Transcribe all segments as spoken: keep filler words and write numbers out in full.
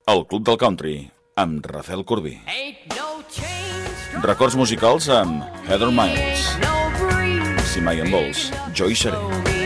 El Club del Country, amb Rafael Corbí. Records musicals amb Heather Miles. Si mai en vols, jo hi seré.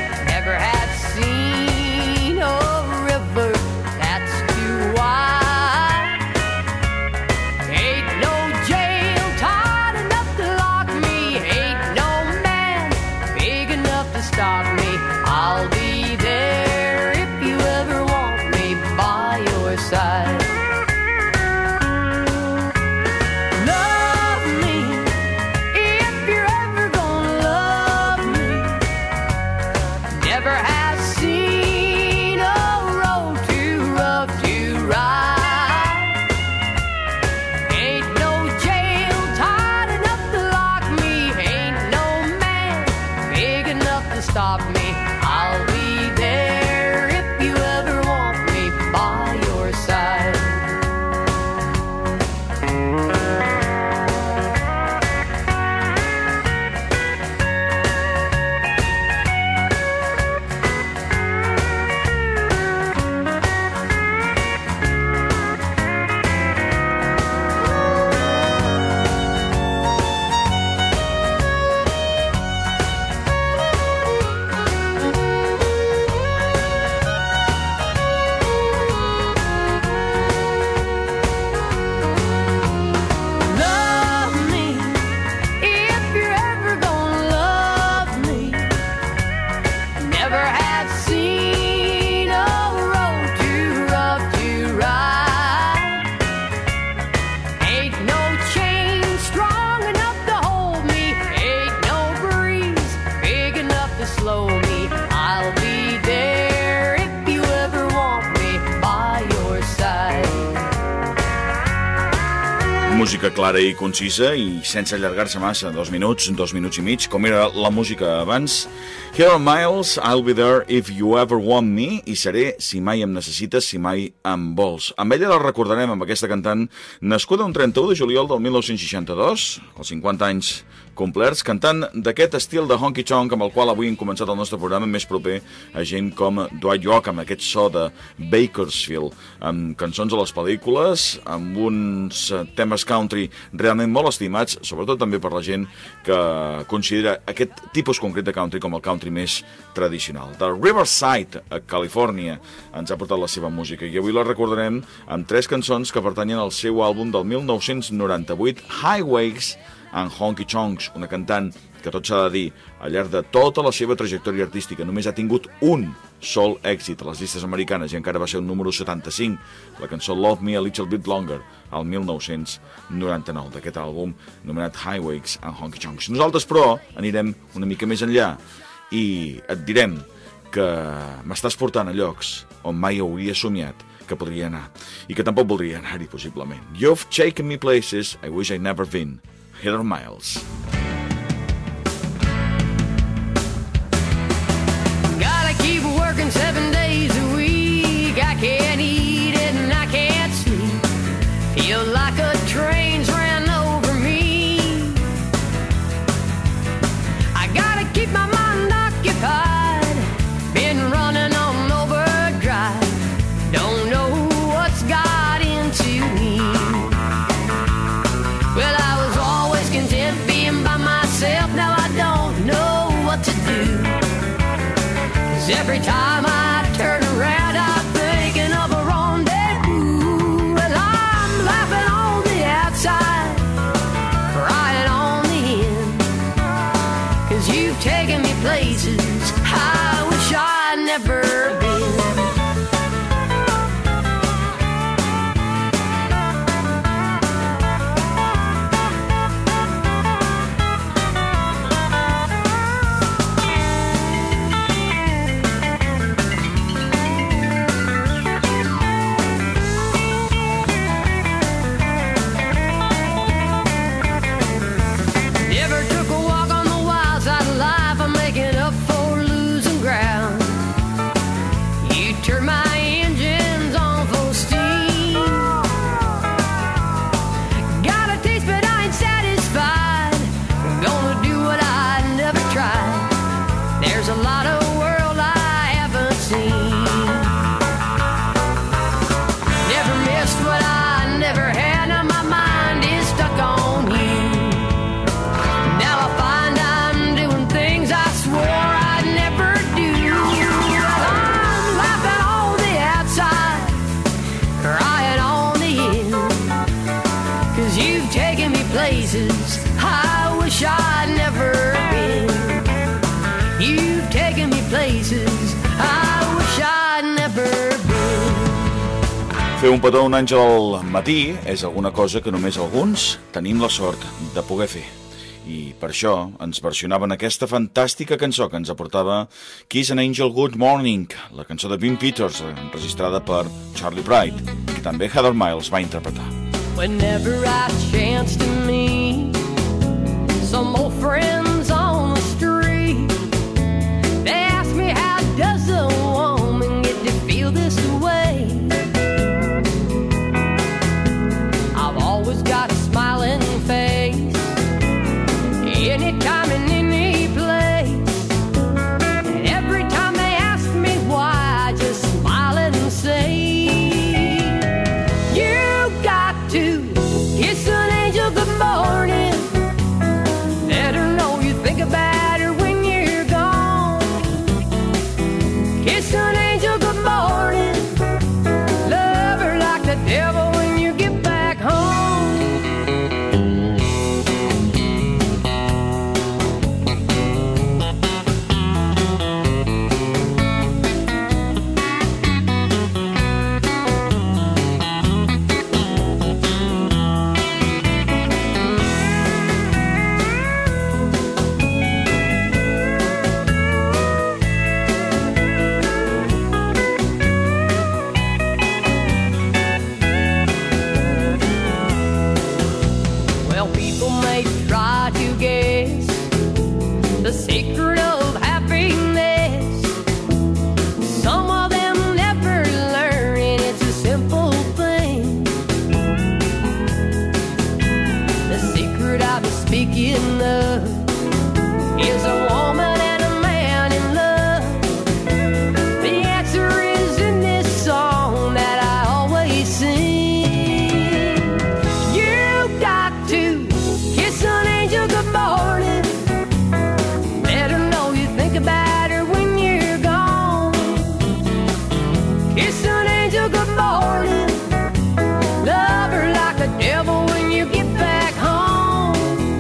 Música clara i concisa i sense allargar-se massa, dos minuts, dos minuts i mig, com era la música abans. Heather Miles, I'll be there if you ever want me, i seré si mai em necessites, si mai em vols. Amb ella la recordarem, amb aquesta cantant, nascuda un trenta-u de juliol del mil nou-cents seixanta-dos, als cinquanta anys complerts, cantant d'aquest estil de honky-tonk amb el qual avui hem començat el nostre programa, més proper a gent com Dwight York, amb aquest so de Bakersfield, amb cançons a les pel·lícules, amb uns temes country realment molt estimats, sobretot també per la gent que considera aquest tipus concret de country com el country més tradicional. De Riverside, a Califòrnia, ens ha portat la seva música i avui la recordarem amb tres cançons que pertanyen al seu àlbum del mil nou-cents noranta-vuit, Highways and Honky Tonks, una cantant que tot s'ha de dir, al llarg de tota la seva trajectòria artística només ha tingut un sol èxit a les llistes americanes i encara va ser un número setanta-cinc, la cançó Love Me a Little Bit Longer, al mil nou-cents noranta-nou, d'aquest àlbum anomenat Highways and Honky Tonks. Nosaltres, però, anirem una mica més enllà i et direm que m'estàs portant a llocs on mai hauria somiat que podria anar i que tampoc voldria anar-hi, possiblement. You've taken me places I wish I'd never been. Heather Miles. Gotta keep working seven days a week. I can't eat it and I can't sleep. Feel like a train's ran over me. I gotta keep my mind occupied. Been running on overdrive. Don't know what's got into me. Well, I was content being by places I wish I'd never been. You've taken me places I wish I'd never been. Fer un petó un àngel al matí és alguna cosa que només alguns tenim la sort de poder fer. I per això ens versionaven aquesta fantàstica cançó que ens aportava Kiss an Angel Good Morning, la cançó de Vin Peters, registrada per Charlie Pride, que també Heather Miles va interpretar. Whenever I chance to meet some old friends on the street, they ask me how does a woman get to feel this way. I've always got a smiling face anytime and any place, and every time they ask me why, I just smile and say, you got to kiss an angel good morning, let her know you think about her when you're gone. Kiss an angel good morning, love her like the devil when you get back home. The secret of happiness, some of them never learn, and it's a simple thing. The secret I've been speaking of is a woman and a man in love. The answer is in this song that I always sing. You got to kiss an angel good morning, about her when you're gone. Kiss an angel good morning, love her like the devil when you get back home.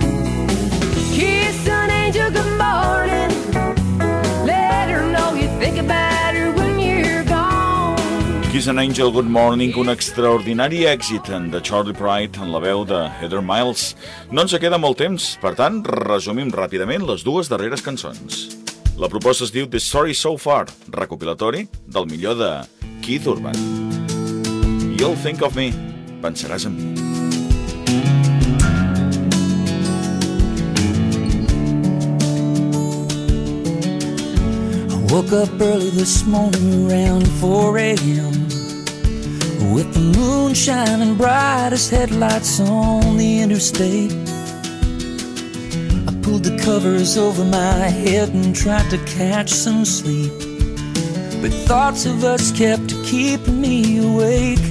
Kiss an angel good morning, let her know you think about her when you're gone. Kiss an Angel Good Morning, un extraordinari èxit de Charlie Pride en la veu de Heather Miles. No ens queda molt temps, per tant, resumim ràpidament les dues darreres cançons. La proposta es diu The Story So Far, recopilatori del millor de Keith Urban. You'll Think of Me, pensaràs en mi. I woke up early this morning around four a.m. with the moon shining bright as headlights on the interstate. Pulled the covers over my head and tried to catch some sleep, but thoughts of us kept keeping me awake.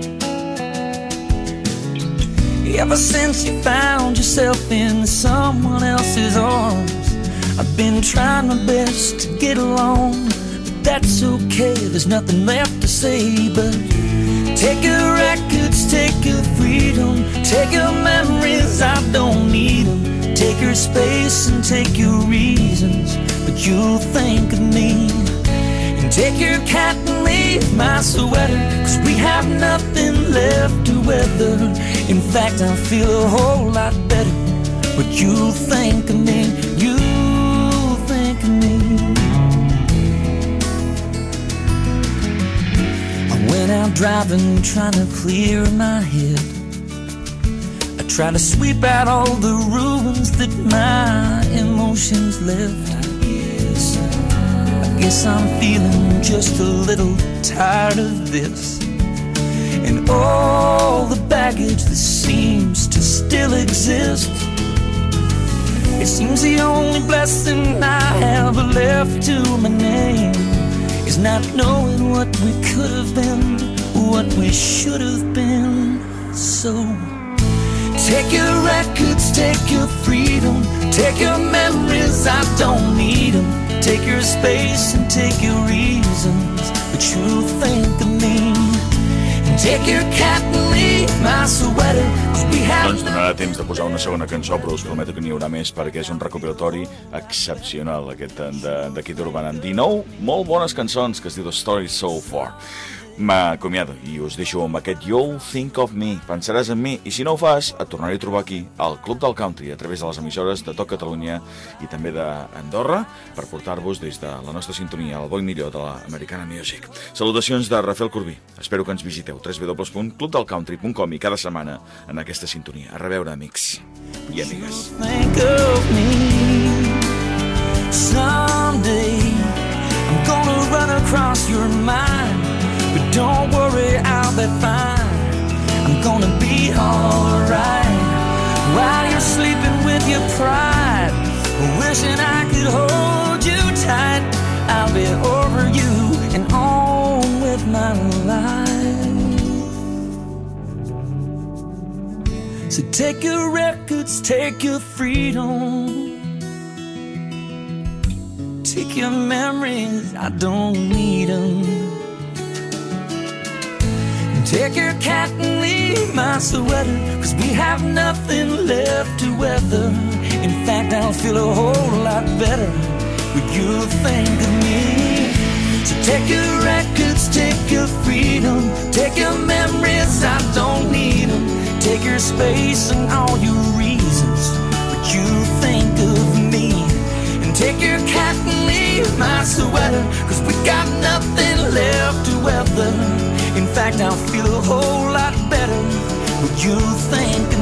Ever since you found yourself in someone else's arms, I've been trying my best to get along, but that's okay, there's nothing left to say but take your records, take your freedom, take your memories, I don't need them. Take your space and take your reasons, but you'll think of me. And take your cat and leave my sweater, cause we have nothing left to weather. In fact, I feel a whole lot better, but you'll think of me, you'll think of me. I went out driving, trying to clear my head, trying to sweep out all the ruins that my emotions left. I guess, I guess I'm feeling just a little tired of this, and all the baggage that seems to still exist. It seems the only blessing I have left to my name is not knowing what we could have been, what we should have been. So take your records, take your freedom, take your memories, I don't need them. Take your space and take your reasons, but you'll think of me. And Take your cat and leave my sweater, 'cause we No have ens donarà temps de posar una segona cançó, però us prometo que n'hi haurà més perquè és un recopilatori excepcional aquest de- d'aquí d'Urbana. Amb dinou molt bones cançons que es diu The Story So Far. M'acomiado i us deixo amb aquest You'll Think of Me, pensaràs en mi, i si no ho fas et tornaré a trobar aquí al Club del Country a través de les emissores de Tot Catalunya i també d'Andorra per portar-vos des de la nostra sintonia al bo i millor de l'Americana Music. Salutacions de Rafael Corbí, espero que ens visiteu w w w punt club del country punt com i cada setmana en aquesta sintonia. A reveure, amics i amigues. think of me. Someday I'm gonna run across your mind, but don't worry, I'll be fine. I'm gonna be alright while you're sleeping with your pride, wishing I could hold you tight. I'll be over you and on with my life. So take your records, take your freedom, take your memories, I don't need them. Take your cat and leave my sweater, 'cause we have nothing left to weather. In fact, I'll feel a whole lot better when you think of me. So take your records, take your freedom, take your memories, I don't need them. Take your space and all your reasons, but you think of me. And take your cat and leave my sweater, 'cause we got nothing left to weather. In fact, I'll feel a whole lot better when you think